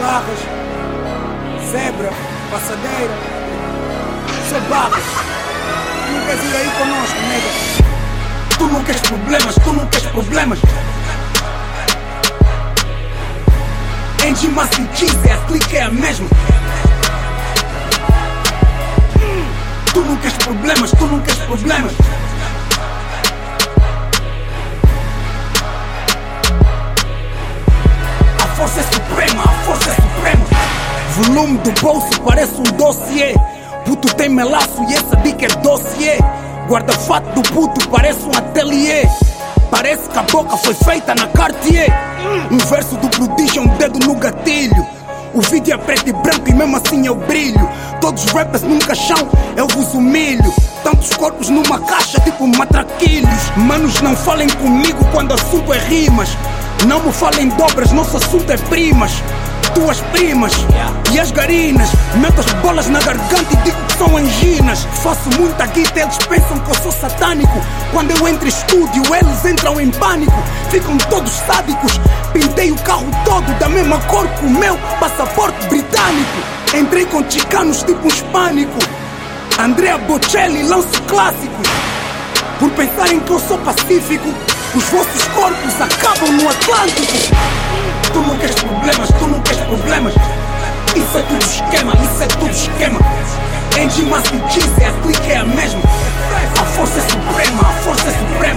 Barras, Zebra, Passadeira, só Barras. Tu não queres ir aí conosco, nega? Tu não queres problemas, tu não queres problemas. Angie Master Cheese, a clique é a mesma. Tu não queres problemas, tu não queres problemas. A força é suprema, a força é suprema. Volume do bolso parece um dossiê. Puto tem melaço e essa dica é dossiê. Guarda-fato do puto parece um ateliê. Parece que a boca foi feita na Cartier. Um verso do prodígio é um dedo no gatilho. O vídeo é preto e branco e mesmo assim eu brilho. Todos os rappers num caixão, eu vos humilho. Tantos corpos numa caixa tipo matraquilhos. Manos, não falem comigo quando o assunto é rimas. Não me falem dobras, nosso assunto é primas. Tuas primas e as garinas. Meto as bolas na garganta e digo que são anginas. Faço muita guita, eles pensam que eu sou satânico. Quando eu entro em estúdio, eles entram em pânico. Ficam todos sádicos. Pintei o carro todo da mesma cor que o meu passaporte britânico. Entrei com chicanos tipo um hispânico. Andrea Bocelli lanço clássicos. Por pensarem que eu sou pacífico, os vossos corpos acabam no Atlântico. Tu não queres problemas, tu não queres problemas. Isso é tudo esquema, isso é tudo esquema. Angie Master Cheese, a clique é a mesma. A força é suprema, a força é suprema.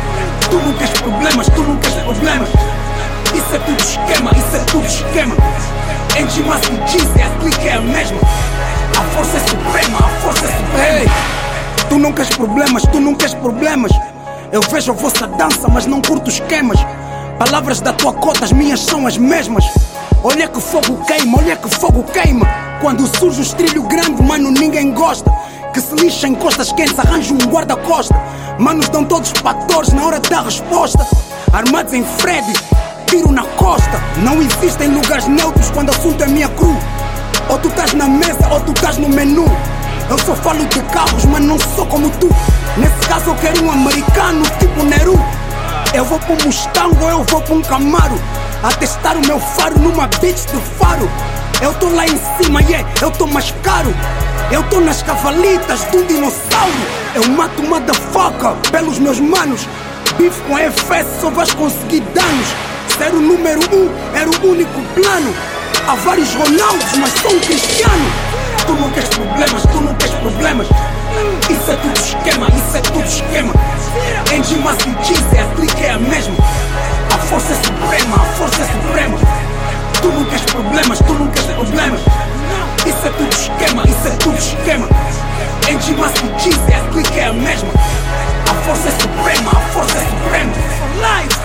Tu não queres problemas, tu não queres problemas. Isso é tudo esquema, isso é tudo esquema. Angie Master Cheese, a clique é a mesma. A força é suprema, a força é suprema. Hey, tu não queres problemas, tu não queres problemas. Eu vejo a vossa dança, mas não curto esquemas. Palavras da tua cota, as minhas são as mesmas. Olha que fogo queima, olha que fogo queima. Quando surge o estrilho grande, mano, ninguém gosta. Que se lixa em costas quentes, arranja um guarda-costa. Manos dão todos patores na hora da resposta. Armados em Freddy, tiro na costa. Não existem lugares neutros quando o assunto é minha cru. Ou tu estás na mesa ou tu estás no menu. Eu só falo de carros, mas não sou como tu. Nesse caso eu quero um americano tipo Neru. Eu vou pra um Mustang ou eu vou pra um Camaro. A testar o meu faro numa beach de faro. Eu tô lá em cima, yeah, eu tô mais caro. Eu tô nas cavalitas do dinossauro. Eu mato motherfucker pelos meus manos. Bife com FS só vais conseguir danos. Ser o número 1 era o único plano. Há vários Ronaldos, mas sou um Cristiano. Tu não queres problemas, tu não queres problemas. Isso é tudo esquema, isso é tudo esquema. Angie Master Cheese, a clique é a mesma. A força é suprema, a força é suprema. Tu não queres problemas, tu não queres problemas. Isso é tudo esquema, isso é tudo esquema. Angie Master Cheese, a clique é a mesma. A força é suprema, a força é suprema. For life.